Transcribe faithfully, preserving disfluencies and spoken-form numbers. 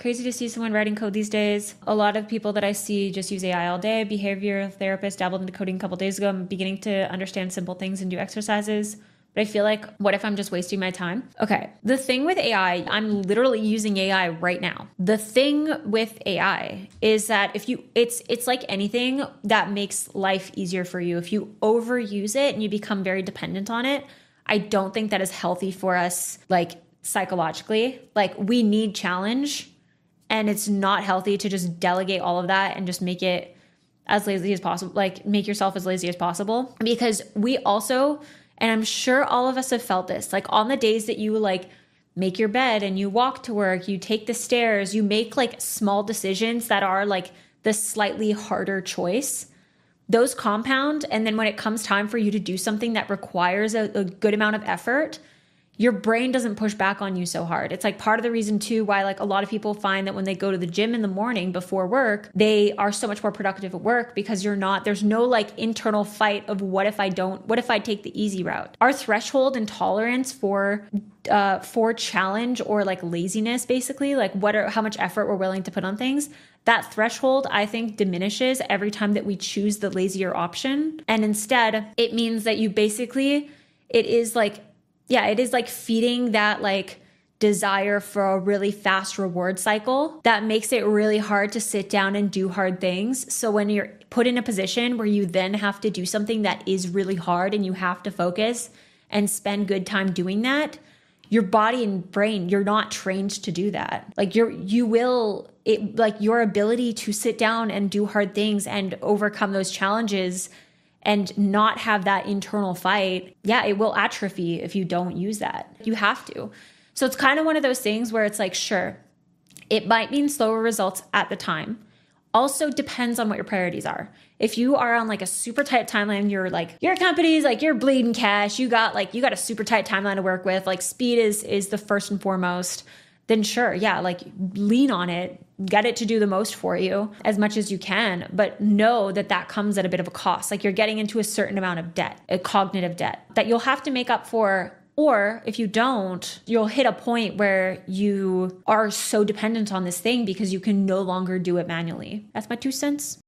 crazy to see someone writing code these days. A lot of people that I see just use A I all day. Behavioral therapist dabbled into coding a couple days ago. I'm beginning to understand simple things and do exercises. But I feel like, what if I'm just wasting my time? Okay, the thing with A I, I'm literally using A I right now. The thing with A I is that if you, it's it's like anything that makes life easier for you. If you overuse it and you become very dependent on it, I don't think that is healthy for us, like psychologically. Like, we need challenge, and it's not healthy to just delegate all of that and just make it as lazy as possible, like make yourself as lazy as possible. Because we also, and I'm sure all of us have felt this, like on the days that you like make your bed and you walk to work, you take the stairs, you make like small decisions that are like the slightly harder choice, those compound. And then when it comes time for you to do something that requires a, a good amount of effort, your brain doesn't push back on you so hard. It's like part of the reason too why like a lot of people find that when they go to the gym in the morning before work, they are so much more productive at work, because you're not, there's no like internal fight of what if I don't, what if I take the easy route? Our threshold and tolerance for uh for challenge or like laziness, basically, like what are how much effort we're willing to put on things, that threshold I think diminishes every time that we choose the lazier option. And instead it means that you basically, it is like Yeah, it is like feeding that like desire for a really fast reward cycle that makes it really hard to sit down and do hard things. So when you're put in a position where you then have to do something that is really hard and you have to focus and spend good time doing that, your body and brain, you're not trained to do that. Like you're, you will, it like your ability to sit down and do hard things and overcome those challenges and not have that internal fight, yeah, it will atrophy if you don't use that. You have to. So it's kind of one of those things where it's like, sure, it might mean slower results at the time. Also depends on what your priorities are. If you are on like a super tight timeline, you're like, your company's like, you're bleeding cash, you got like, you got a super tight timeline to work with, like speed is is the first and foremost, then sure, yeah, like lean on it, get it to do the most for you as much as you can, but know that that comes at a bit of a cost. Like you're getting into a certain amount of debt, a cognitive debt that you'll have to make up for. Or if you don't, you'll hit a point where you are so dependent on this thing because you can no longer do it manually. That's my two cents.